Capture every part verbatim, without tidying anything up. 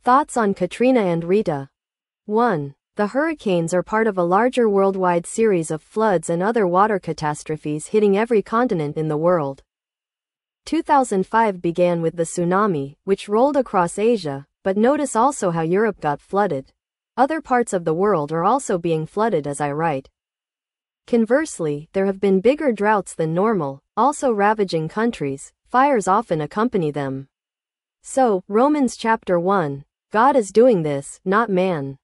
Thoughts on Katrina and Rita. one. The hurricanes are part of a larger worldwide series of floods and other water catastrophes hitting every continent in the world. two thousand five began with the tsunami, which rolled across Asia, but notice also how Europe got flooded. Other parts of the world are also being flooded as I write. Conversely, there have been bigger droughts than normal, also ravaging countries. Fires often accompany them. So, Romans chapter one, God is doing this, not man.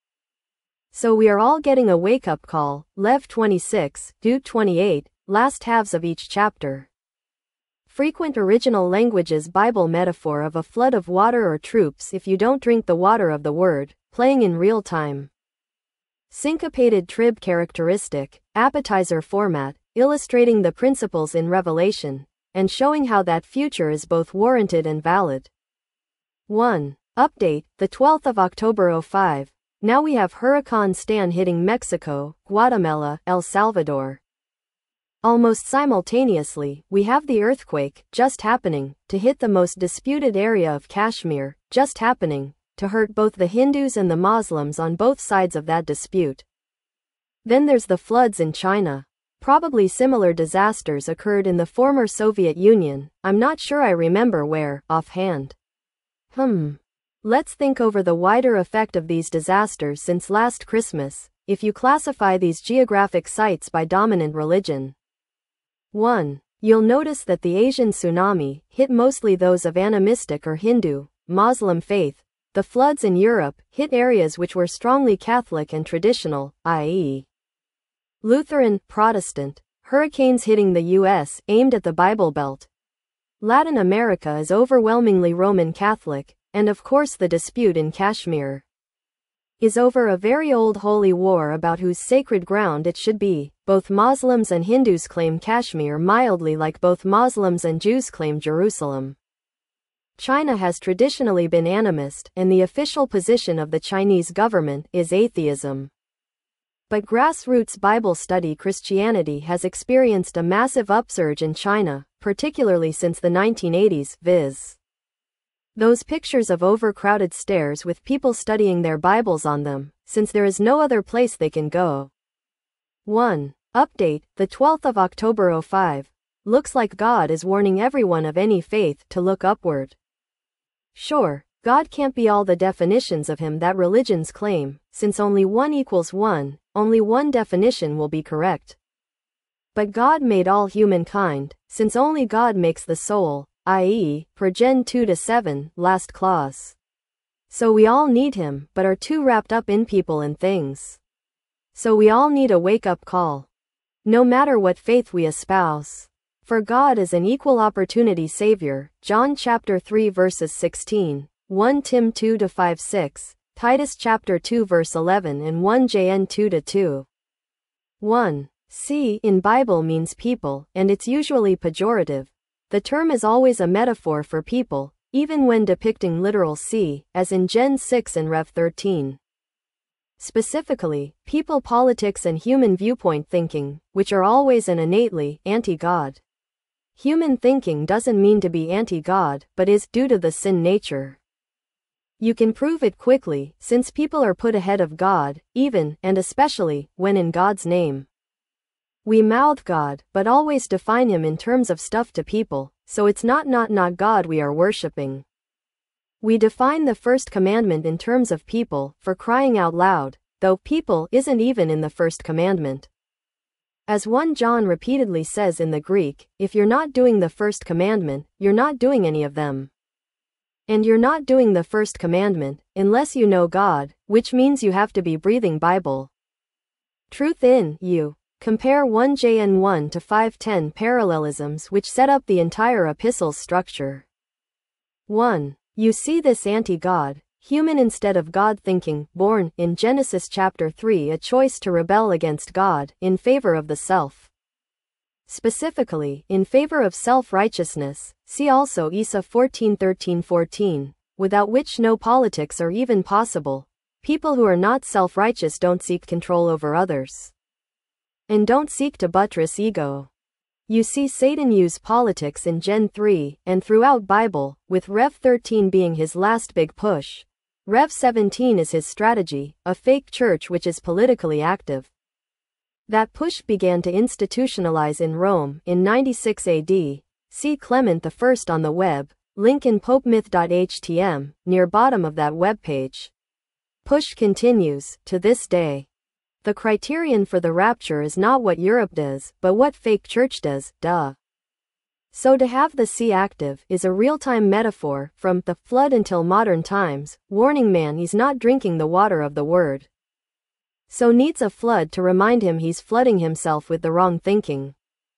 So we are all getting a wake-up call, Lev twenty-six, Dude twenty-eight, last halves of each chapter. Frequent original languages Bible metaphor of a flood of water or troops if you don't drink the water of the word, playing in real time. Syncopated trib characteristic, appetizer format, illustrating the principles in Revelation, and showing how that future is both warranted and valid. one. Update, the twelfth of October oh five. Now we have Hurricane Stan hitting Mexico, Guatemala, El Salvador. Almost simultaneously, we have the earthquake, just happening, to hit the most disputed area of Kashmir, just happening, to hurt both the Hindus and the Muslims on both sides of that dispute. Then there's the floods in China. Probably similar disasters occurred in the former Soviet Union, I'm not sure I remember where, offhand. Hmm. Let's think over the wider effect of these disasters since last Christmas, if you classify these geographic sites by dominant religion. one. You'll notice that the Asian tsunami hit mostly those of animistic or Hindu, Muslim faith. The floods in Europe hit areas which were strongly Catholic and traditional, that is, Lutheran, Protestant. Hurricanes hitting the U S aimed at the Bible Belt. Latin America is overwhelmingly Roman Catholic, and of course the dispute in Kashmir is over a very old holy war about whose sacred ground it should be. Both Muslims and Hindus claim Kashmir mildly like both Muslims and Jews claim Jerusalem. China has traditionally been animist, and the official position of the Chinese government is atheism. But grassroots Bible study Christianity has experienced a massive upsurge in China, particularly since the nineteen eighties, viz. Those pictures of overcrowded stairs with people studying their Bibles on them, since there is no other place they can go. one. Update, the twelfth of October oh five. Looks like God is warning everyone of any faith to look upward. Sure, God can't be all the definitions of him that religions claim, since only one equals one, only one definition will be correct. But God made all humankind, since only God makes the soul, that is, per Gen two to seven, last clause. So we all need him, but are too wrapped up in people and things. So we all need a wake-up call. No matter what faith we espouse. For God is an equal opportunity Savior, John chapter three verses sixteen, First Timothy two to five six, Titus chapter two verse eleven and First John two to two. one. See in Bible means people, and it's usually pejorative. The term is always a metaphor for people, even when depicting literal see, as in Gen six and Rev thirteen. Specifically, people politics and human viewpoint thinking, which are always and innately anti-God. Human thinking doesn't mean to be anti-God, but is due to the sin nature. You can prove it quickly, since people are put ahead of God, even, and especially, when in God's name. We mouth God, but always define him in terms of stuff to people, so it's not not not God we are worshipping. We define the first commandment in terms of people, for crying out loud, though people isn't even in the first commandment. As First John repeatedly says in the Greek, if you're not doing the first commandment, you're not doing any of them. And you're not doing the first commandment, unless you know God, which means you have to be breathing Bible. Truth in you. Compare First John one to five ten parallelisms which set up the entire epistle's structure. one. You see this anti-God, human instead of God thinking, born, in Genesis chapter three a choice to rebel against God, in favor of the self. Specifically, in favor of self-righteousness, see also Isa fourteen thirteen fourteen, without which no politics are even possible. People who are not self-righteous don't seek control over others. And don't seek to buttress ego. You see Satan use politics in Gen three, and throughout Bible, with Rev thirteen being his last big push. Rev seventeen is his strategy, a fake church which is politically active. That push began to institutionalize in Rome in ninety-six A D. See Clement the First on the web, link in popemyth dot h t m, near bottom of that web page. Push continues, to this day. The criterion for the rapture is not what Europe does, but what fake church does, duh. So to have the sea active is a real-time metaphor, from the flood until modern times, warning man he's not drinking the water of the word. So needs a flood to remind him he's flooding himself with the wrong thinking.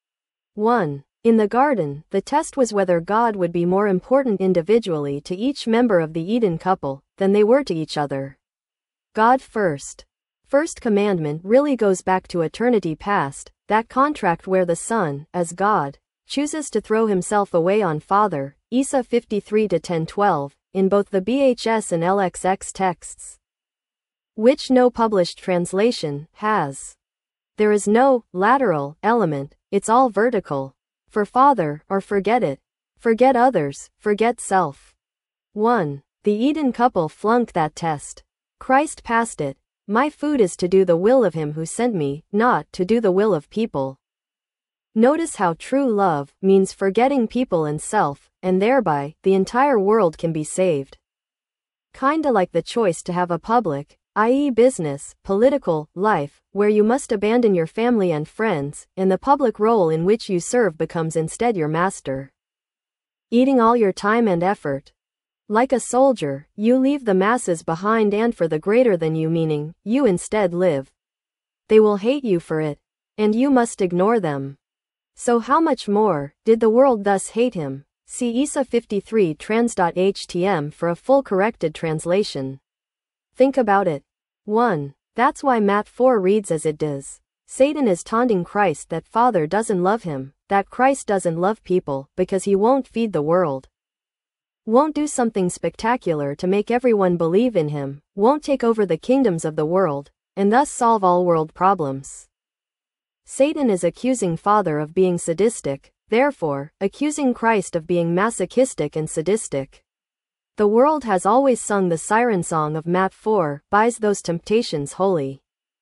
one. In the garden, the test was whether God would be more important individually to each member of the Eden couple than they were to each other. God first. First commandment really goes back to eternity past, that contract where the Son, as God, chooses to throw himself away on Father, Isa fifty-three to ten twelve, in both the B H S and L X X texts. Which no published translation has. There is no lateral element, it's all vertical. For Father, or forget it. Forget others, forget self. one. The Eden couple flunked that test. Christ passed it. My food is to do the will of him who sent me, not to do the will of people. Notice how true love means forgetting people and self, and thereby, the entire world can be saved. Kinda like the choice to have a public, that is business, political, life, where you must abandon your family and friends, and the public role in which you serve becomes instead your master. Eating all your time and effort. Like a soldier, you leave the masses behind and for the greater than you meaning, you instead live. They will hate you for it. And you must ignore them. So how much more did the world thus hate him? See Isa fifty-three trans dot h t m for a full corrected translation. Think about it. one. That's why Matt four reads as it does. Satan is taunting Christ that Father doesn't love him, that Christ doesn't love people, because he won't feed the world. Won't do something spectacular to make everyone believe in him, won't take over the kingdoms of the world, and thus solve all world problems. Satan is accusing Father of being sadistic, therefore, accusing Christ of being masochistic and sadistic. The world has always sung the siren song of Matt four, buys those temptations holy.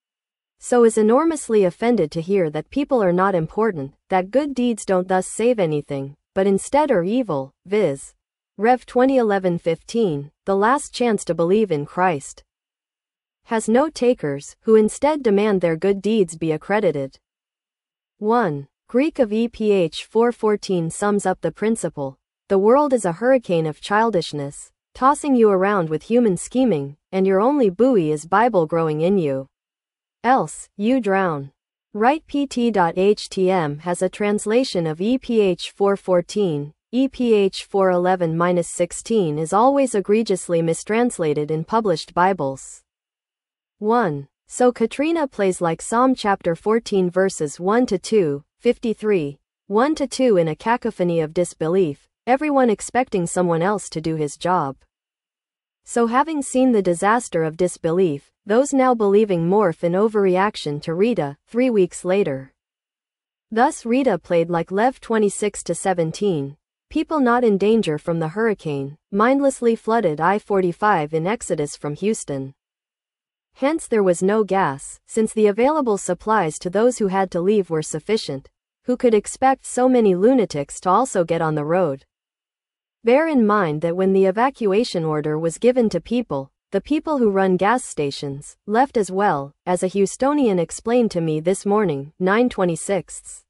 So is enormously offended to hear that people are not important, that good deeds don't thus save anything, but instead are evil, viz. Rev twenty eleven fifteen, the last chance to believe in Christ. Has no takers, who instead demand their good deeds be accredited. one. Greek of E P H four fourteen sums up the principle. The world is a hurricane of childishness, tossing you around with human scheming, and your only buoy is Bible growing in you. Else, you drown. Write P T dot H T M has a translation of E P H four fourteen. E P H four eleven dash sixteen is always egregiously mistranslated in published Bibles. one. So Katrina plays like Psalm chapter fourteen verses one to two, fifty-three, one to two in a cacophony of disbelief, everyone expecting someone else to do his job. So having seen the disaster of disbelief, those now believing morph in overreaction to Rita, three weeks later. Thus Rita played like Lev twenty-six to seventeen, people not in danger from the hurricane, mindlessly flooded I forty-five in Exodus from Houston. Hence there was no gas, since the available supplies to those who had to leave were sufficient. Who could expect so many lunatics to also get on the road? Bear in mind that when the evacuation order was given to people, the people who run gas stations left as well, as a Houstonian explained to me this morning, nine twenty-six.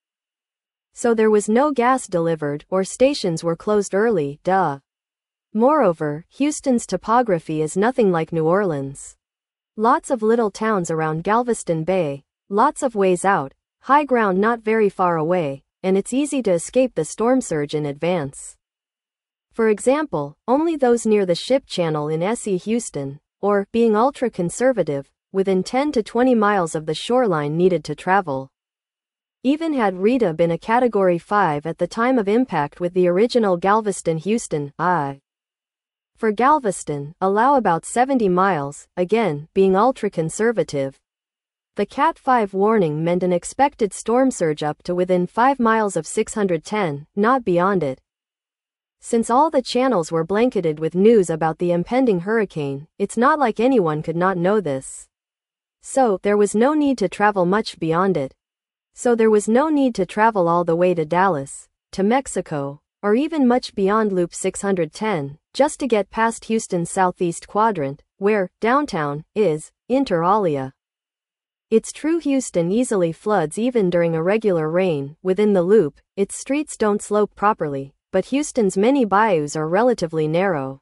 So there was no gas delivered, or stations were closed early, duh. Moreover, Houston's topography is nothing like New Orleans. Lots of little towns around Galveston Bay, lots of ways out, high ground not very far away, and it's easy to escape the storm surge in advance. For example, only those near the ship channel in S E Houston, or, being ultra-conservative, within ten to twenty miles of the shoreline needed to travel. Even had Rita been a Category five at the time of impact with the original Galveston-Houston, I. For Galveston, allow about seventy miles, again, being ultra-conservative. The Cat five warning meant an expected storm surge up to within five miles of six hundred ten, not beyond it. Since all the channels were blanketed with news about the impending hurricane, it's not like anyone could not know this. So, there was no need to travel much beyond it. So there was no need to travel all the way to Dallas, to Mexico, or even much beyond Loop six hundred ten, just to get past Houston's southeast quadrant, where, downtown, is, inter alia. It's true Houston easily floods even during irregular rain. Within the loop, its streets don't slope properly, but Houston's many bayous are relatively narrow.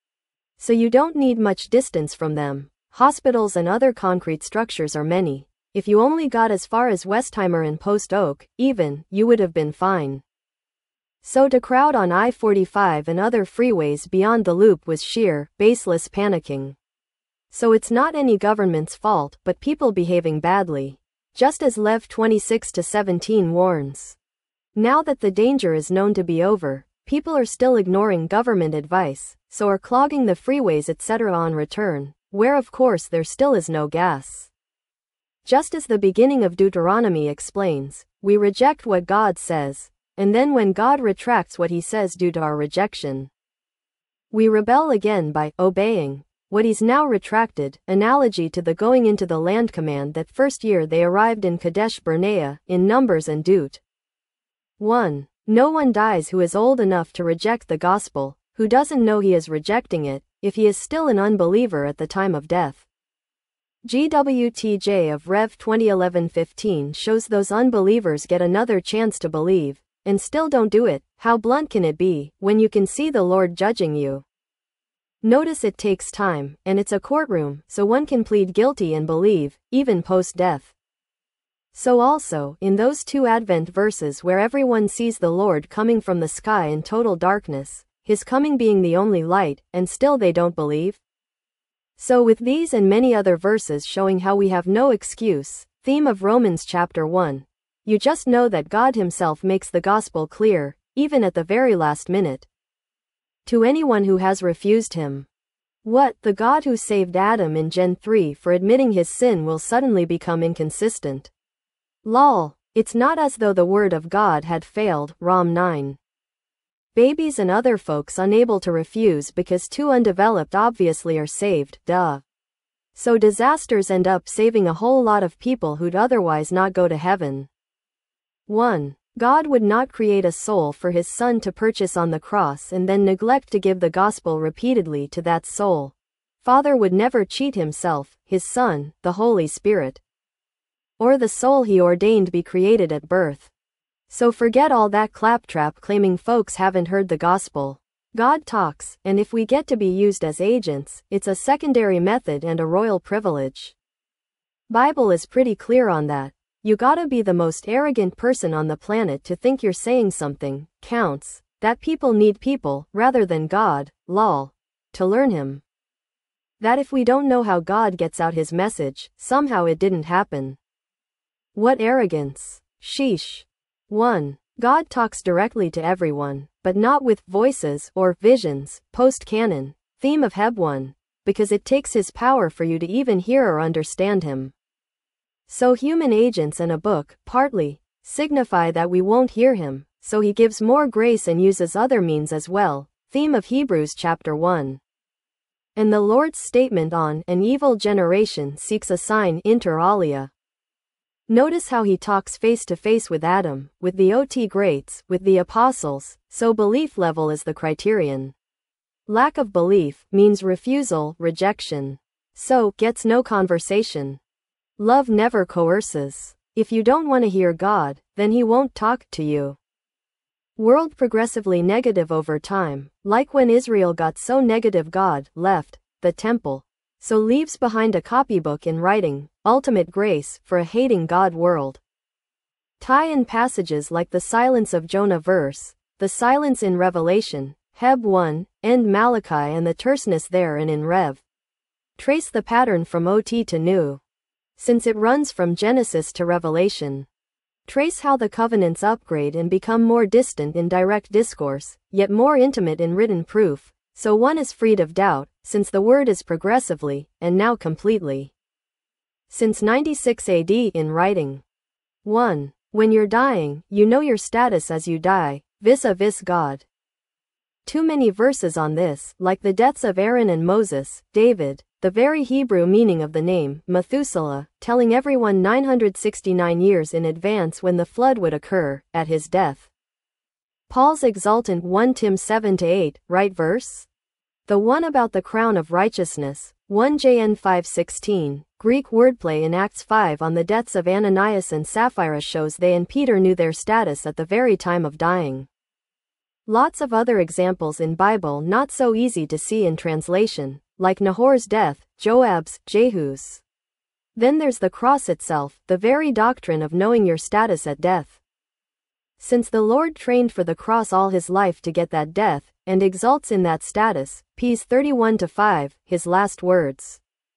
So you don't need much distance from them. Hospitals and other concrete structures are many. If you only got as far as Westheimer and Post Oak, even, you would have been fine. So to crowd on I forty-five and other freeways beyond the loop was sheer, baseless panicking. So it's not any government's fault, but people behaving badly. Just as Lev twenty-six to seventeen warns. Now that the danger is known to be over, people are still ignoring government advice, so are clogging the freeways et cetera on return, where of course there still is no gas. Just as the beginning of Deuteronomy explains, we reject what God says, and then when God retracts what he says due to our rejection, we rebel again by obeying what he's now retracted, analogy to the going into the land command that first year they arrived in Kadesh Barnea, in Numbers and Deut. one. No one dies who is old enough to reject the gospel, who doesn't know he is rejecting it, if he is still an unbeliever at the time of death. G W T J of Rev twenty eleven fifteen shows those unbelievers get another chance to believe, and still don't do it. How blunt can it be, when you can see the Lord judging you? Notice it takes time, and it's a courtroom, so one can plead guilty and believe, even post-death. So also, in those two Advent verses where everyone sees the Lord coming from the sky in total darkness, his coming being the only light, and still they don't believe? So with these and many other verses showing how we have no excuse, theme of Romans chapter one, you just know that God himself makes the gospel clear, even at the very last minute, to anyone who has refused him. What, the God who saved Adam in Gen three for admitting his sin will suddenly become inconsistent? Lol, it's not as though the word of God had failed. Rom nine. Babies and other folks unable to refuse because too undeveloped obviously are saved, duh. So disasters end up saving a whole lot of people who'd otherwise not go to heaven. one. God would not create a soul for his son to purchase on the cross and then neglect to give the gospel repeatedly to that soul. Father would never cheat himself, his son, the Holy Spirit, or the soul he ordained be created at birth. So forget all that claptrap claiming folks haven't heard the gospel. God talks, and if we get to be used as agents, it's a secondary method and a royal privilege. Bible is pretty clear on that. You gotta be the most arrogant person on the planet to think you're saying something counts, that people need people, rather than God, lol, to learn him. That if we don't know how God gets out his message, somehow it didn't happen. What arrogance. Sheesh. one. God talks directly to everyone, but not with voices or visions, post-canon, theme of Heb one, because it takes his power for you to even hear or understand him. So human agents and a book, partly, signify that we won't hear him, so he gives more grace and uses other means as well, theme of Hebrews chapter one. And the Lord's statement on an evil generation seeks a sign inter alia. Notice how he talks face to face with Adam, with the O T greats, with the apostles, so belief level is the criterion. Lack of belief means refusal, rejection. So, gets no conversation. Love never coerces. If you don't want to hear God, then he won't talk to you. World progressively negative over time, like when Israel got so negative God left the temple, so leaves behind a copybook in writing, ultimate grace, for a hating God world. Tie-in passages like the silence of Jonah verse, the silence in Revelation, Heb one, and Malachi and the terseness there and in Rev. Trace the pattern from O T to Nu. Since it runs from Genesis to Revelation. Trace how the covenants upgrade and become more distant in direct discourse, yet more intimate in written proof, so one is freed of doubt, since the word is progressively, and now completely, since ninety-six A D in writing. one. When you're dying, you know your status as you die, vis-a-vis God. Too many verses on this, like the deaths of Aaron and Moses, David, the very Hebrew meaning of the name, Methuselah, telling everyone nine hundred sixty-nine years in advance when the flood would occur, at his death. Paul's exultant First Timothy seven to eight, right verse? The one about the crown of righteousness, First John five sixteen, Greek wordplay in Acts five on the deaths of Ananias and Sapphira shows they and Peter knew their status at the very time of dying. Lots of other examples in Bible not so easy to see in translation, like Nahor's death, Joab's, Jehu's. Then there's the cross itself, the very doctrine of knowing your status at death. Since the Lord trained for the cross all his life to get that death, and exults in that status, Psalms thirty-one to five, his last words.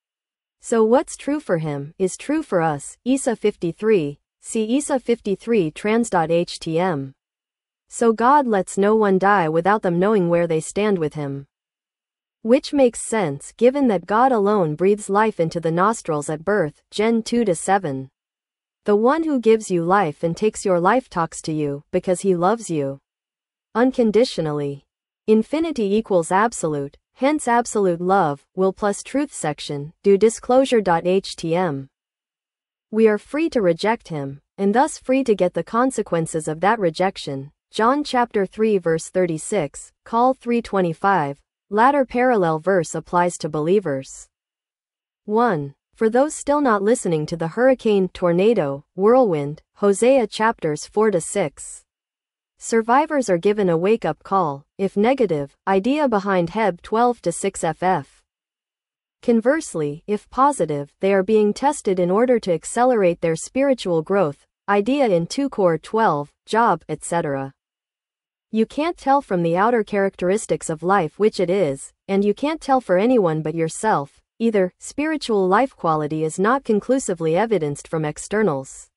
So what's true for him, is true for us, Isa fifty-three, see Isa fifty-three trans.htm. So God lets no one die without them knowing where they stand with him. Which makes sense given that God alone breathes life into the nostrils at birth, Gen two to seven. The one who gives you life and takes your life talks to you, because he loves you. Unconditionally. Infinity equals absolute, hence absolute love, will plus truth section, do disclosure.htm. We are free to reject him, and thus free to get the consequences of that rejection. John chapter three verse thirty-six, Col three twenty-five, latter parallel verse applies to believers. one. For those still not listening to the hurricane, tornado, whirlwind, Hosea chapters four to six. Survivors are given a wake-up call, if negative, idea behind Heb twelve to six F F. Conversely, if positive, they are being tested in order to accelerate their spiritual growth, idea in two Cor twelve, Job, et cetera. You can't tell from the outer characteristics of life which it is, and you can't tell for anyone but yourself. Either, spiritual life quality is not conclusively evidenced from externals.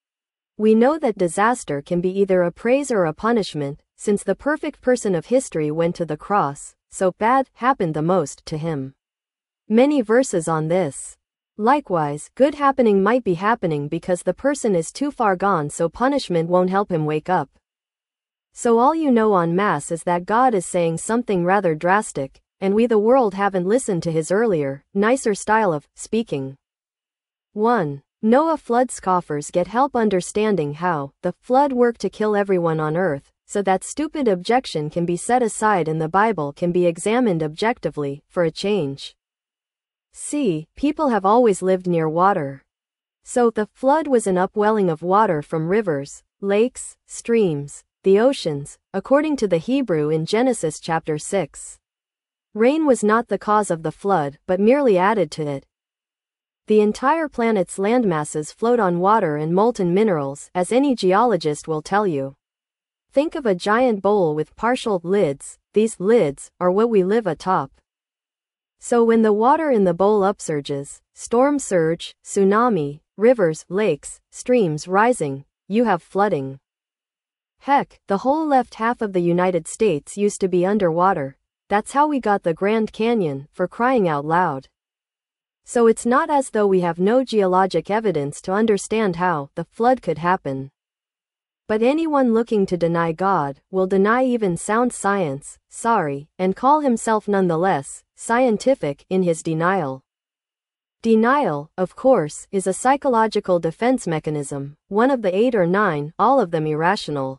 We know that disaster can be either a praise or a punishment, since the perfect person of history went to the cross, so bad happened the most to him. Many verses on this. Likewise, good happening might be happening because the person is too far gone, so punishment won't help him wake up. So all you know en masse is that God is saying something rather drastic, and we the world haven't listened to his earlier, nicer style of speaking. one. Noah flood scoffers get help understanding how the flood worked to kill everyone on earth, so that stupid objection can be set aside and the Bible can be examined objectively, for a change. C. People have always lived near water. So, the flood was an upwelling of water from rivers, lakes, streams, the oceans, according to the Hebrew in Genesis chapter six. Rain was not the cause of the flood, but merely added to it. The entire planet's landmasses float on water and molten minerals, as any geologist will tell you. Think of a giant bowl with partial lids. These lids are what we live atop. So when the water in the bowl upsurges, storm surge, tsunami, rivers, lakes, streams rising, you have flooding. Heck, the whole left half of the United States used to be underwater. That's how we got the Grand Canyon, for crying out loud. So it's not as though we have no geologic evidence to understand how the flood could happen. But anyone looking to deny God will deny even sound science, sorry, and call himself nonetheless scientific in his denial. Denial, of course, is a psychological defense mechanism, one of the eight or nine, all of them irrational.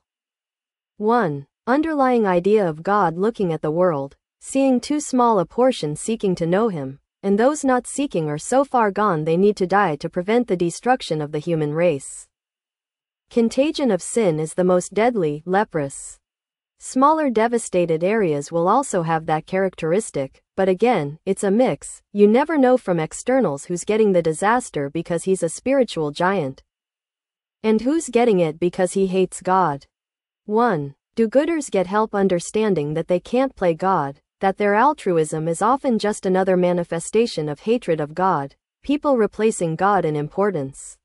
one. Underlying idea of God looking at the world, seeing too small a portion seeking to know him, and those not seeking are so far gone they need to die to prevent the destruction of the human race. Contagion of sin is the most deadly, leprous. Smaller devastated areas will also have that characteristic, but again, it's a mix. You never know from externals who's getting the disaster because he's a spiritual giant, and who's getting it because he hates God. one. Do-gooders get help understanding that they can't play God, that their altruism is often just another manifestation of hatred of God, people replacing God in importance.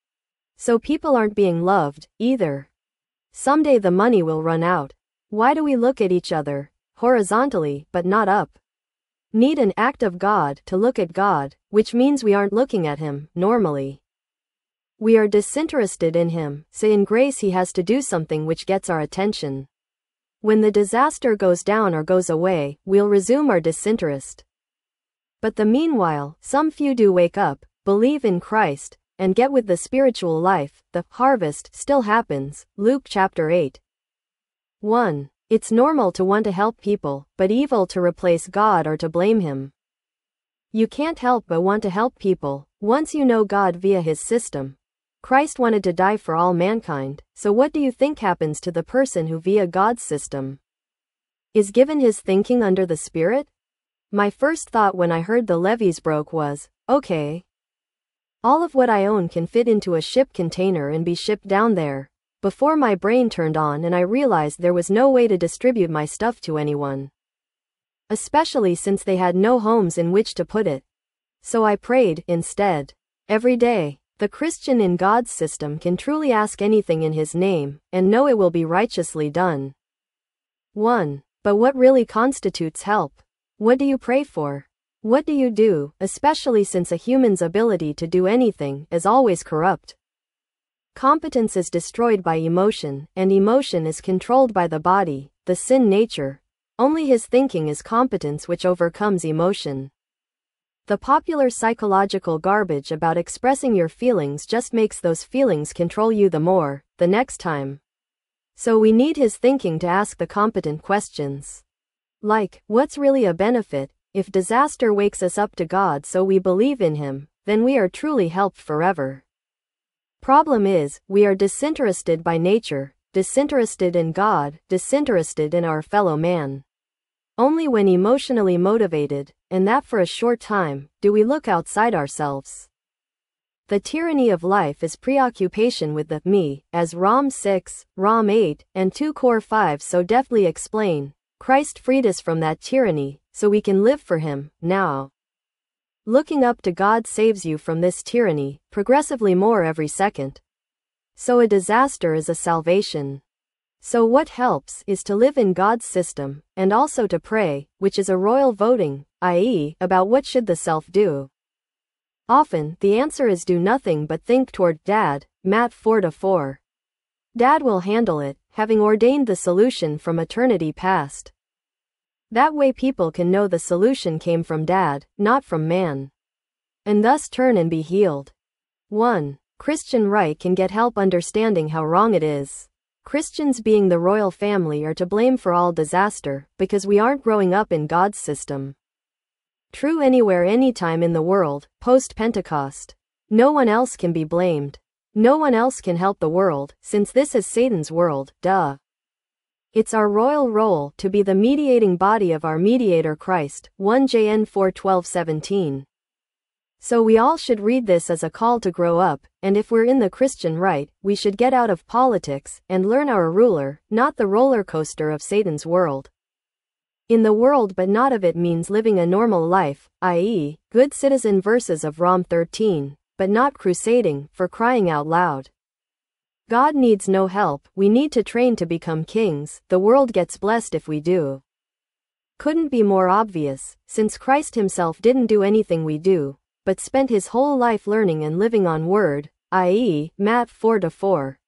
So people aren't being loved, either. Someday the money will run out. Why do we look at each other, horizontally, but not up? Need an act of God to look at God, which means we aren't looking at him, normally. We are disinterested in him, so in grace he has to do something which gets our attention. When the disaster goes down or goes away, we'll resume our disinterest. But the meanwhile, some few do wake up, believe in Christ, and get with the spiritual life. The harvest still happens. Luke chapter eight. one. It's normal to want to help people, but evil to replace God or to blame Him. You can't help but want to help people, once you know God via His system. Christ wanted to die for all mankind, so what do you think happens to the person who via God's system is given his thinking under the Spirit? My first thought when I heard the levees broke was, okay, all of what I own can fit into a ship container and be shipped down there. Before my brain turned on and I realized there was no way to distribute my stuff to anyone, especially since they had no homes in which to put it. So I prayed, instead. Every day, the Christian in God's system can truly ask anything in His name, and know it will be righteously done. one. But what really constitutes help? What do you pray for? What do you do, especially since a human's ability to do anything is always corrupt? Competence is destroyed by emotion, and emotion is controlled by the body, the sin nature. Only His thinking is competence which overcomes emotion. The popular psychological garbage about expressing your feelings just makes those feelings control you the more, the next time. So we need His thinking to ask the competent questions. Like, what's really a benefit? If disaster wakes us up to God so we believe in Him, then we are truly helped forever. Problem is, we are disinterested by nature, disinterested in God, disinterested in our fellow man. Only when emotionally motivated, and that for a short time, do we look outside ourselves. The tyranny of life is preoccupation with the me, as Rom six, Rom eight, and two Cor five so deftly explain. Christ freed us from that tyranny, so we can live for Him, now. Looking up to God saves you from this tyranny, progressively more every second. So a disaster is a salvation. So what helps is to live in God's system, and also to pray, which is a royal voting, that is, about what should the self do. Often, the answer is do nothing but think toward Dad, Matt four to four. Dad will handle it, having ordained the solution from eternity past. That way people can know the solution came from Dad, not from man. And thus turn and be healed. one. Christian right can get help understanding how wrong it is. Christians being the royal family are to blame for all disaster, because we aren't growing up in God's system. True anywhere anytime in the world, post-Pentecost. No one else can be blamed. No one else can help the world, since this is Satan's world, duh. It's our royal role to be the mediating body of our mediator Christ, First John four twelve seventeen. So we all should read this as a call to grow up, and if we're in the Christian right, we should get out of politics, and learn our ruler, not the roller coaster of Satan's world. In the world but not of it means living a normal life, that is, good citizen verses of Rom thirteen, but not crusading, for crying out loud. God needs no help, we need to train to become kings, the world gets blessed if we do. Couldn't be more obvious, since Christ Himself didn't do anything we do, but spent His whole life learning and living on Word, that is, Matt four to four.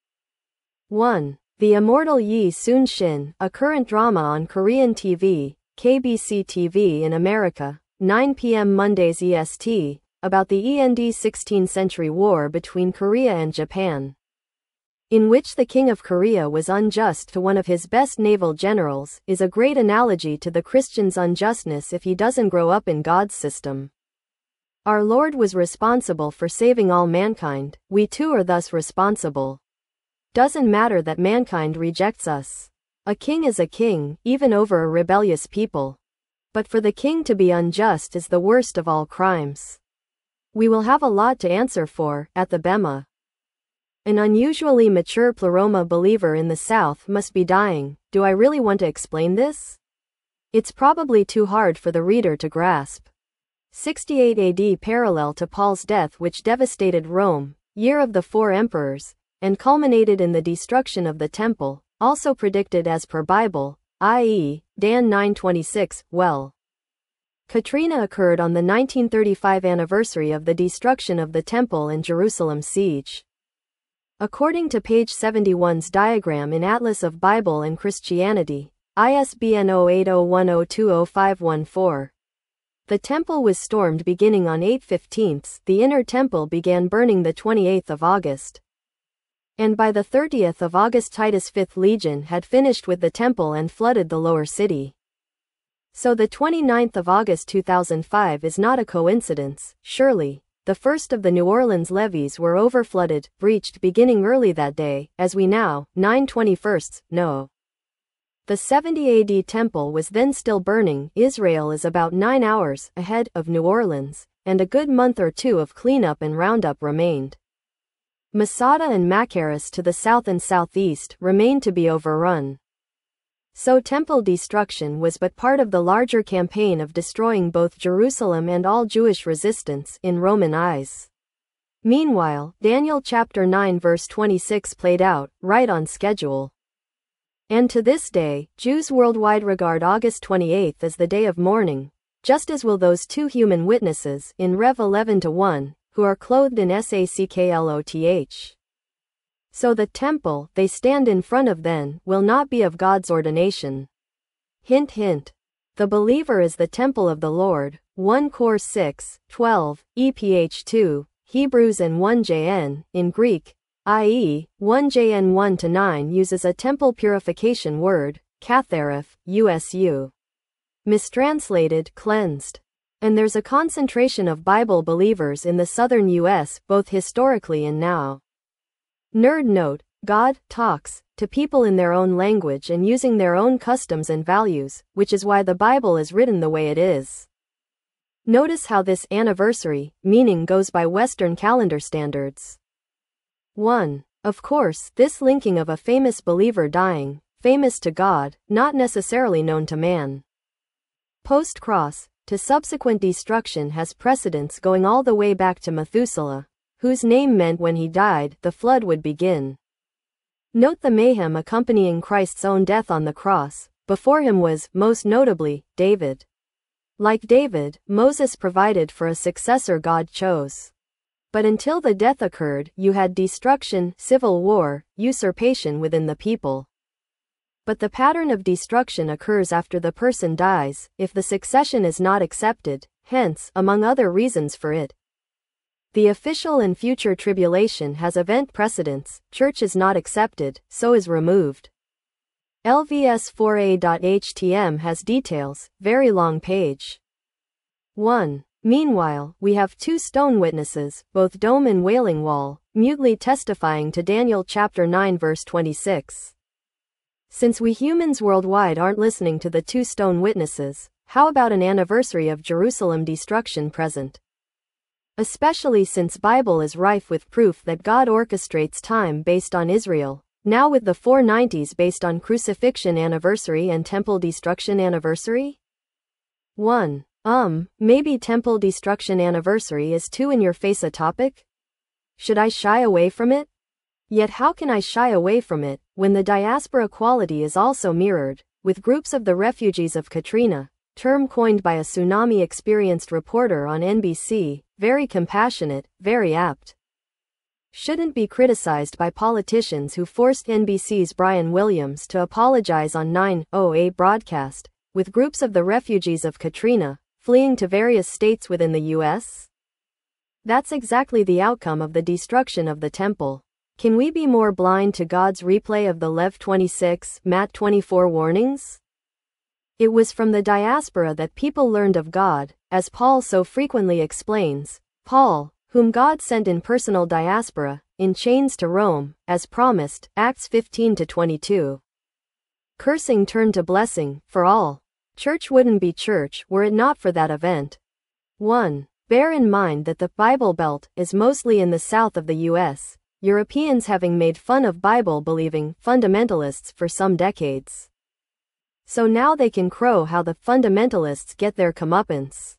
one. The Immortal Yi Sun Shin, a current drama on Korean T V, K B C T V in America, nine p m Mondays E S T, about the end sixteenth century war between Korea and Japan, in which the King of Korea was unjust to one of his best naval generals, is a great analogy to the Christian's unjustness if he doesn't grow up in God's system. Our Lord was responsible for saving all mankind, we too are thus responsible. Doesn't matter that mankind rejects us. A king is a king, even over a rebellious people. But for the king to be unjust is the worst of all crimes. We will have a lot to answer for, at the Bema. An unusually mature Pleroma believer in the South must be dying. Do I really want to explain this? It's probably too hard for the reader to grasp. sixty-eight A D parallel to Paul's death which devastated Rome, year of the four emperors, and culminated in the destruction of the temple, also predicted as per Bible, that is, Dan nine twenty-six, well. Katrina occurred on the nineteen thirty-five anniversary of the destruction of the temple and Jerusalem siege. According to page seventy-one's diagram in Atlas of Bible and Christianity, I S B N zero eight zero one zero two zero five one four. The temple was stormed beginning on August fifteenth. The inner temple began burning the twenty-eighth of August. And by the thirtieth of August Titus' fifth Legion had finished with the temple and flooded the lower city. So the twenty-ninth of August two thousand five is not a coincidence, surely. The first of the New Orleans levees were overflooded, breached beginning early that day, as we now, nine twenty-firsts, know. The seventy A D temple was then still burning. Israel is about nine hours ahead of New Orleans, and a good month or two of cleanup and roundup remained. Masada and Machaerus to the south and southeast remained to be overrun. So temple destruction was but part of the larger campaign of destroying both Jerusalem and all Jewish resistance in Roman eyes. Meanwhile, Daniel chapter nine verse twenty-six played out, right on schedule. And to this day, Jews worldwide regard August twenty-eighth as the day of mourning, just as will those two human witnesses in Rev eleven to one, who are clothed in sackcloth. So the temple they stand in front of then will not be of God's ordination. Hint hint. The believer is the temple of the Lord. First Cor six, twelve, E P H two, Hebrews and First John, in Greek, that is, First John one to nine uses a temple purification word, kathareth, U S U. Mistranslated, cleansed. And there's a concentration of Bible believers in the southern U S both historically and now. Nerd note, God talks to people in their own language and using their own customs and values, which is why the Bible is written the way it is. Notice how this anniversary meaning goes by Western calendar standards. one. Of course, this linking of a famous believer dying, famous to God, not necessarily known to man. Post-cross, to subsequent destruction has precedence going all the way back to Methuselah, whose name meant when he died, the flood would begin. Note the mayhem accompanying Christ's own death on the cross. Before him was, most notably, David. Like David, Moses provided for a successor God chose. But until the death occurred, you had destruction, civil war, usurpation within the people. But the pattern of destruction occurs after the person dies, if the succession is not accepted, hence, among other reasons for it. The official and future tribulation has event precedence, church is not accepted, so is removed. L V S four A dot H T M has details, very long page. one. Meanwhile, we have two stone witnesses, both Dome and Wailing Wall, mutely testifying to Daniel chapter nine verse twenty-six. Since we humans worldwide aren't listening to the two stone witnesses, how about an anniversary of Jerusalem destruction present? Especially since Bible is rife with proof that God orchestrates time based on Israel, now with the four nineties based on crucifixion anniversary and temple destruction anniversary? one. Um, maybe temple destruction anniversary is too in your face a topic? Should I shy away from it? Yet how can I shy away from it, when the diaspora quality is also mirrored, with groups of the refugees of Katrina, term coined by a tsunami-experienced reporter on N B C, very compassionate, very apt. Shouldn't be criticized by politicians who forced N B C's Brian Williams to apologize on nine oh eight broadcast, with groups of the refugees of Katrina, fleeing to various states within the U S? That's exactly the outcome of the destruction of the temple. Can we be more blind to God's replay of the Lev twenty-six, Matt twenty-four warnings? It was from the diaspora that people learned of God, as Paul so frequently explains. Paul, whom God sent in personal diaspora, in chains to Rome, as promised, Acts fifteen to twenty-two. Cursing turned to blessing, for all. Church wouldn't be church were it not for that event. one. Bear in mind that the Bible Belt is mostly in the south of the U S, Europeans having made fun of Bible-believing fundamentalists for some decades. So now they can crow how the fundamentalists get their comeuppance.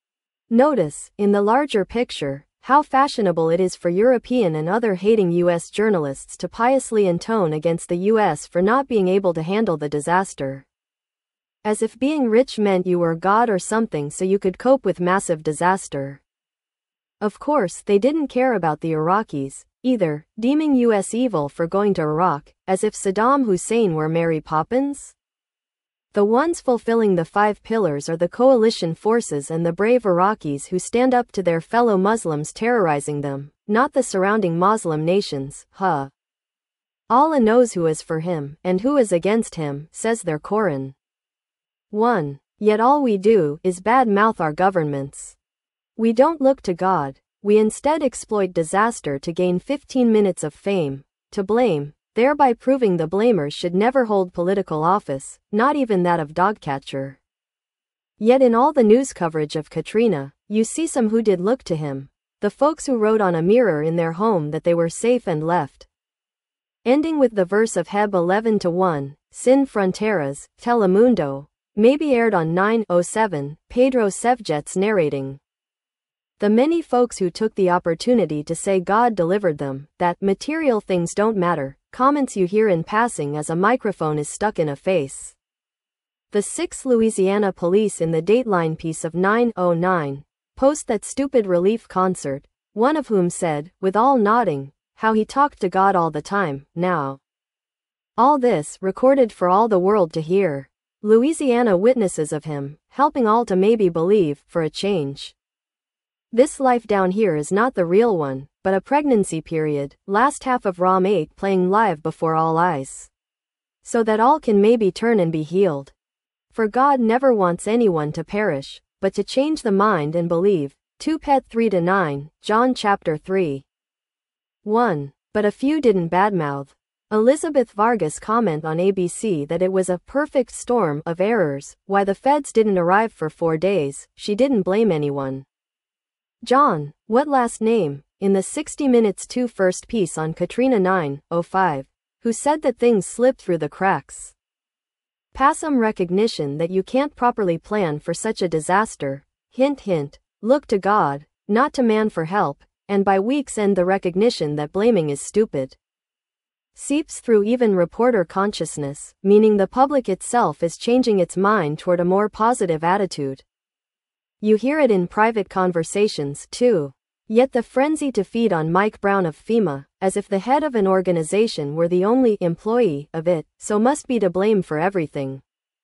Notice, in the larger picture, how fashionable it is for European and other hating U S journalists to piously intone against the U S for not being able to handle the disaster. As if being rich meant you were God or something so you could cope with massive disaster. Of course, they didn't care about the Iraqis, either, deeming U S evil for going to Iraq, as if Saddam Hussein were Mary Poppins? The ones fulfilling the five pillars are the coalition forces and the brave Iraqis who stand up to their fellow Muslims terrorizing them, not the surrounding Muslim nations, huh? Allah knows who is for him and who is against him, says their Quran. one. Yet all we do is bad-mouth our governments. We don't look to God, we instead exploit disaster to gain fifteen minutes of fame, to blame, thereby proving the blamers should never hold political office, not even that of dogcatcher. Yet in all the news coverage of Katrina, you see some who did look to him, the folks who wrote on a mirror in their home that they were safe and left. Ending with the verse of Heb eleven to one, Sin Fronteras, Telemundo, maybe aired on nine oh seven, Pedro Sevget's narrating. The many folks who took the opportunity to say God delivered them, that material things don't matter, comments you hear in passing as a microphone is stuck in a face. The six Louisiana police in the Dateline piece of nine oh nine post that stupid relief concert, one of whom said, with all nodding, how he talked to God all the time, now. All this recorded for all the world to hear. Louisiana witnesses of him, helping all to maybe believe, for a change. This life down here is not the real one, but a pregnancy period, last half of Rom eight playing live before all eyes. So that all can maybe turn and be healed. For God never wants anyone to perish, but to change the mind and believe. two Peter three to nine, John chapter three. one. But a few didn't badmouth. Elizabeth Vargas comment on A B C that it was a perfect storm of errors, why the feds didn't arrive for four days, she didn't blame anyone. John, what last name, in the sixty minutes two first piece on Katrina nine oh five, who said that things slipped through the cracks. Pass some recognition that you can't properly plan for such a disaster, hint hint, look to God, not to man for help, and by weeks end the recognition that blaming is stupid. Seeps through even reporter consciousness, meaning the public itself is changing its mind toward a more positive attitude. You hear it in private conversations, too. Yet the frenzy to feed on Mike Brown of FEMA, as if the head of an organization were the only employee of it, so must be to blame for everything.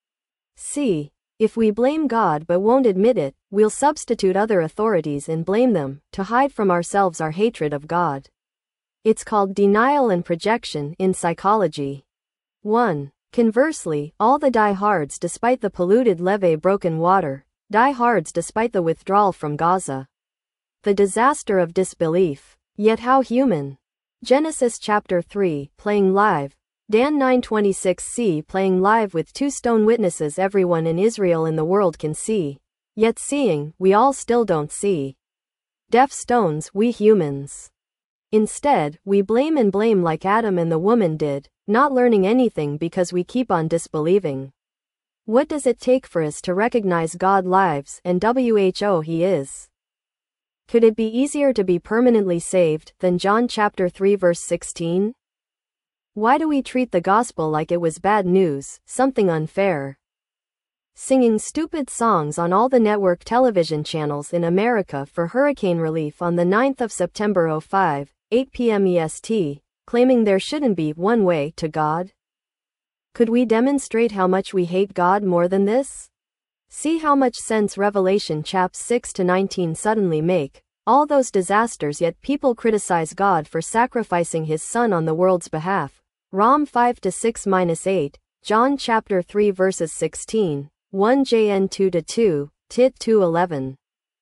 See, if we blame God but won't admit it, we'll substitute other authorities and blame them, to hide from ourselves our hatred of God. It's called denial and projection in psychology. one. Conversely, all the diehards despite the polluted levee broken water, diehards despite the withdrawal from Gaza. The disaster of disbelief. Yet how human. Genesis chapter three, playing live. Dan nine twenty-six c playing live with two stone witnesses everyone in Israel in the world can see. Yet seeing, we all still don't see. Deaf stones, we humans. Instead, we blame and blame like Adam and the woman did, not learning anything because we keep on disbelieving. What does it take for us to recognize God lives and who He is? Could it be easier to be permanently saved than John chapter three verse sixteen? Why do we treat the gospel like it was bad news, something unfair? Singing stupid songs on all the network television channels in America for hurricane relief on the ninth of September oh five, eight p m E S T, claiming there shouldn't be one way to God? Could we demonstrate how much we hate God more than this? See how much sense Revelation chapters six to nineteen suddenly make. All those disasters, yet people criticize God for sacrificing His Son on the world's behalf. Rom five to six to eight, John chapter three verses sixteen, First John two to two, Tit two eleven.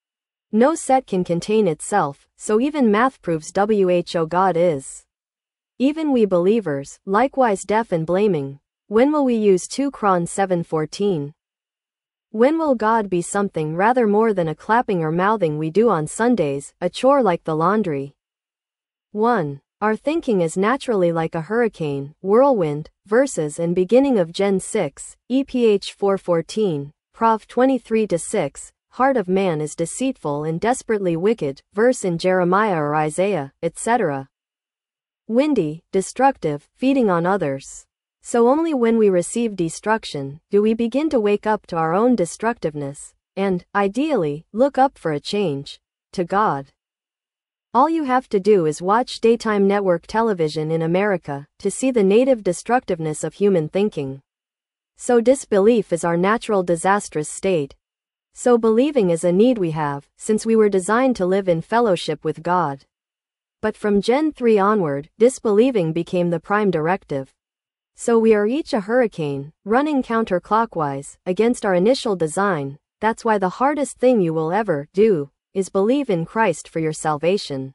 No set can contain itself, so even math proves who God is. Even we believers, likewise deaf and blaming. When will we use two Cron seven fourteen? When will God be something rather more than a clapping or mouthing we do on Sundays, a chore like the laundry? one. Our thinking is naturally like a hurricane, whirlwind, verses and beginning of Gen six, E P H four fourteen, Prov twenty-three to six, heart of man is deceitful and desperately wicked, verse in Jeremiah or Isaiah, et cetera. Windy, destructive, feeding on others. So only when we receive destruction, do we begin to wake up to our own destructiveness, and, ideally, look up for a change, to God. All you have to do is watch daytime network television in America, to see the native destructiveness of human thinking. So disbelief is our natural disastrous state. So believing is a need we have, since we were designed to live in fellowship with God. But from Gen three onward, disbelieving became the prime directive. So we are each a hurricane, running counterclockwise, against our initial design. That's why the hardest thing you will ever do is believe in Christ for your salvation.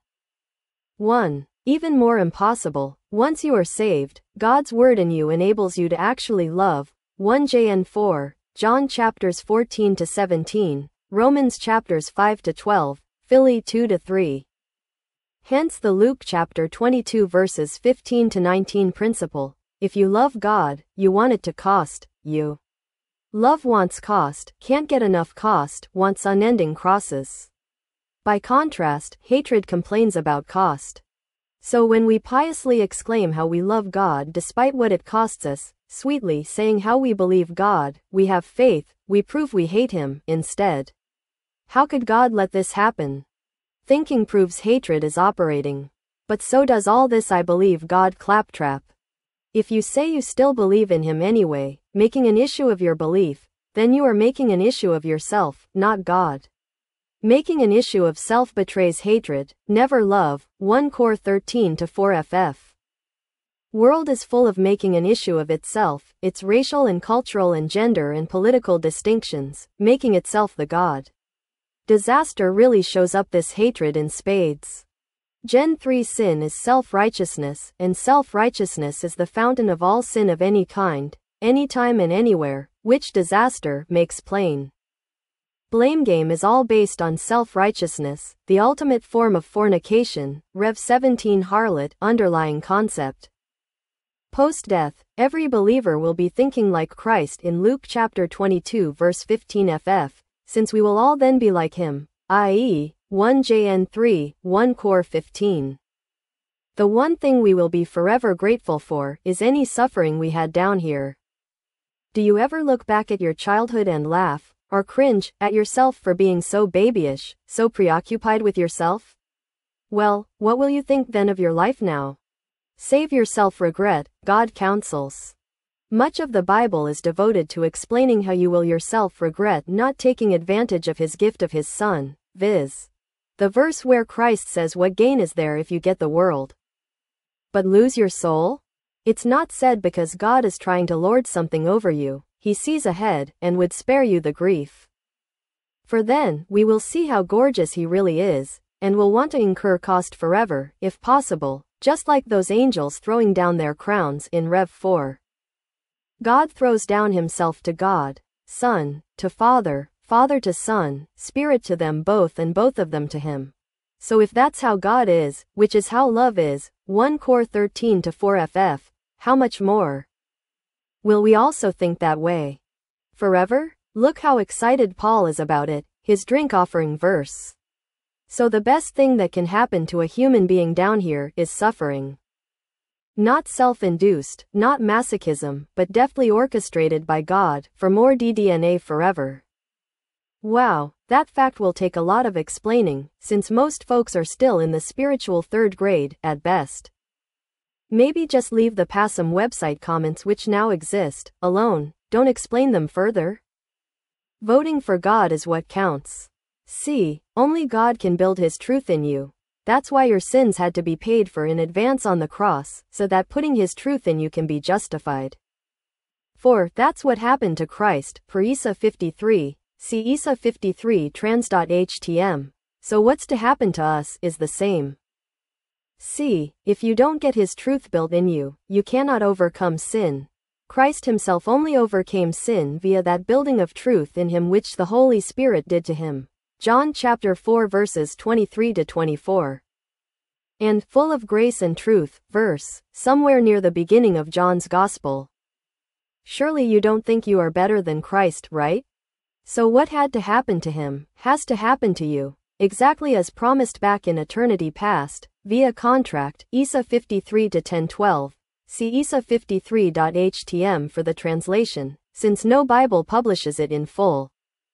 one. Even more impossible. Once you are saved, God's word in you enables you to actually love. First John four, John chapters fourteen to seventeen, Romans chapters five to twelve, Philippians two to three. Hence the Luke chapter twenty-two verses fifteen to nineteen principle. If you love God, you want it to cost you. Love wants cost, can't get enough cost, wants unending crosses. By contrast, hatred complains about cost. So when we piously exclaim how we love God despite what it costs us, sweetly saying how we believe God, we have faith, we prove we hate Him, instead. How could God let this happen? Thinking proves hatred is operating. But so does all this I believe God claptrap. If you say you still believe in Him anyway, making an issue of your belief, then you are making an issue of yourself, not God. Making an issue of self betrays hatred, never love. First Corinthians thirteen to four F F. World is full of making an issue of itself, its racial and cultural and gender and political distinctions, making itself the God. Disaster really shows up this hatred in spades. Gen three sin is self-righteousness, and self-righteousness is the fountain of all sin of any kind, anytime and anywhere, which disaster makes plain. Blame game is all based on self-righteousness, the ultimate form of fornication, Rev seventeen harlot, underlying concept. Post-death, every believer will be thinking like Christ in Luke chapter twenty-two verse fifteen F F, since we will all then be like Him, that is, First John three, First Corinthians fifteen. The one thing we will be forever grateful for is any suffering we had down here. Do you ever look back at your childhood and laugh, or cringe at yourself for being so babyish, so preoccupied with yourself? Well, what will you think then of your life now? Save yourself regret, God counsels. Much of the Bible is devoted to explaining how you will yourself regret not taking advantage of His gift of His Son, viz. the verse where Christ says, "What gain is there if you get the world, but lose your soul?" It's not said because God is trying to lord something over you. He sees ahead, and would spare you the grief. For then, we will see how gorgeous He really is, and will want to incur cost forever, if possible, just like those angels throwing down their crowns in Rev four. God throws down Himself to God, Son, to Father, Father to Son, Spirit to them both and both of them to Him. So if that's how God is, which is how love is, First Corinthians thirteen to four F F, how much more will we also think that way? Forever? Look how excited Paul is about it, his drink offering verse. So the best thing that can happen to a human being down here is suffering. Not self-induced, not masochism, but deftly orchestrated by God, for more D D N A forever. Wow, that fact will take a lot of explaining, since most folks are still in the spiritual third grade, at best. Maybe just leave the Passam website comments which now exist, alone, don't explain them further. Voting for God is what counts. See, only God can build His truth in you. That's why your sins had to be paid for in advance on the cross, so that putting His truth in you can be justified. For, that's what happened to Christ, per Isa fifty-three, see Isa fifty-three trans.htm. So what's to happen to us is the same. See, if you don't get His truth built in you, you cannot overcome sin. Christ Himself only overcame sin via that building of truth in Him which the Holy Spirit did to Him. John chapter four verses twenty-three to twenty-four. And, full of grace and truth, verse, somewhere near the beginning of John's Gospel. Surely you don't think you are better than Christ, right? So what had to happen to Him, has to happen to you, exactly as promised back in eternity past, via contract, Isa fifty-three to ten twelve, see Isa fifty-three dot H T M for the translation, since no Bible publishes it in full.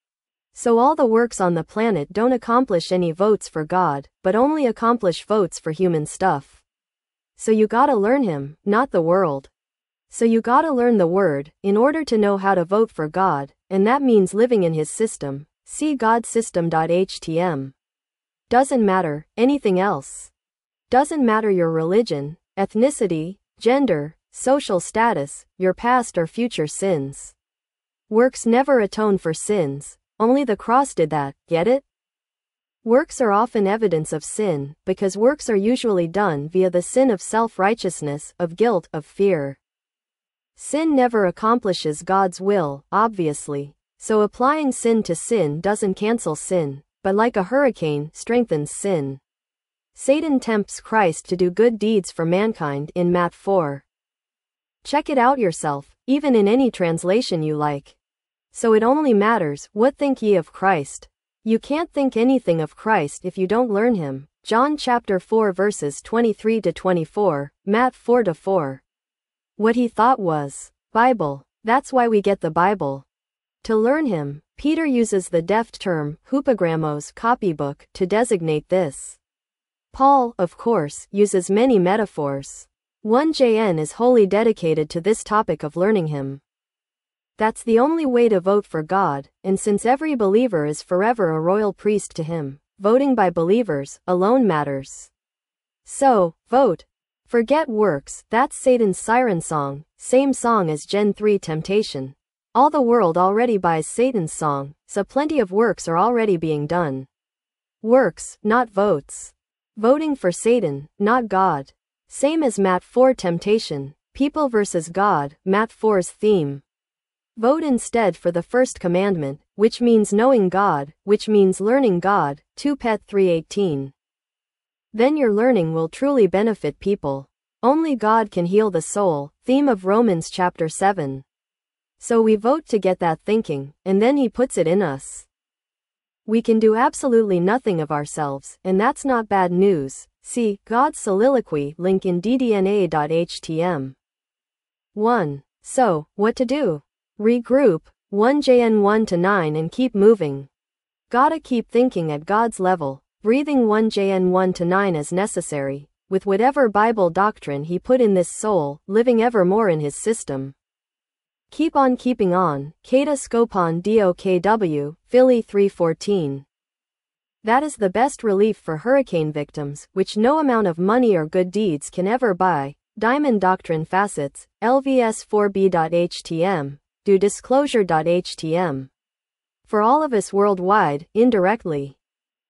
So all the works on the planet don't accomplish any votes for God, but only accomplish votes for human stuff. So you gotta learn Him, not the world. So you gotta learn the word, in order to know how to vote for God, and that means living in his system. See godsystem.htm. Doesn't matter anything else. Doesn't matter your religion, ethnicity, gender, social status, your past or future sins. Works never atone for sins, only the cross did that, get it? Works are often evidence of sin, because works are usually done via the sin of self-righteousness, of guilt, of fear. Sin never accomplishes God's will, obviously, so applying sin to sin doesn't cancel sin, but like a hurricane, strengthens sin. Satan tempts Christ to do good deeds for mankind in Matthew four. Check it out yourself, even in any translation you like. So it only matters, what think ye of Christ? You can't think anything of Christ if you don't learn him. John chapter four verses twenty-three to twenty-four, Matthew four to four. What he thought was Bible. That's why we get the Bible. To learn him, Peter uses the deft term hupogrammos copybook to designate this. Paul, of course, uses many metaphors. one J N is wholly dedicated to this topic of learning him. That's the only way to vote for God, and since every believer is forever a royal priest to him, voting by believers alone matters. So, vote. Forget works, that's Satan's siren song, same song as Gen three temptation. All the world already buys Satan's song, so plenty of works are already being done. Works, not votes. Voting for Satan, not God. Same as Matthew four temptation, people versus God, Matthew four's theme. Vote instead for the first commandment, which means knowing God, which means learning God, two Peter three eighteen. Then your learning will truly benefit people. Only God can heal the soul, theme of Romans chapter seven. So we vote to get that thinking, and then he puts it in us. We can do absolutely nothing of ourselves, and that's not bad news. See God's Soliloquy link in d d n a dot h t m. one. So, what to do? Regroup, one J N one to nine and keep moving. Gotta keep thinking at God's level, breathing one J N one to nine as necessary, with whatever Bible doctrine he put in this soul, living evermore in his system. Keep on keeping on, Kata Scopon D O K W, Philly three fourteen. That is the best relief for hurricane victims, which no amount of money or good deeds can ever buy. Diamond Doctrine Facets, L V S four B dot h t m, do disclosure dot h t m. For all of us worldwide, indirectly.